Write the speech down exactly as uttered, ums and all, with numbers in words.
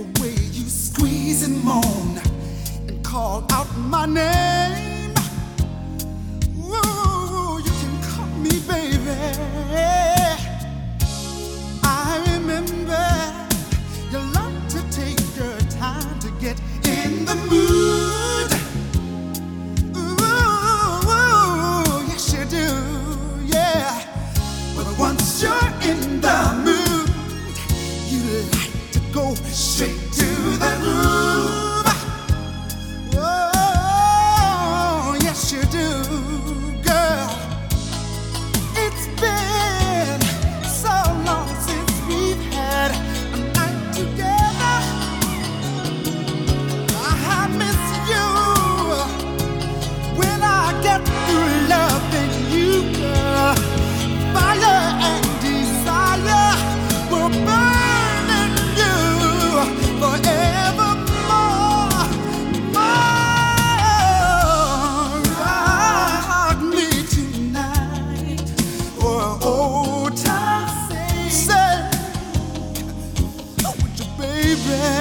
the way you squeeze and moan and call out my name. Ooh, you can call me baby. I remember you like to take your time to get in the mood. Ooh, yes you do, yeah. But once you're in the mood, you like to go straight to the groove. Oh, yes you do, girl. It's been so long since we've had a night together. I miss you when I get through loving you, girl. Fire and desire will burn in you forevermore. More. Rock me tonight for old time's sake. Say, would you, baby?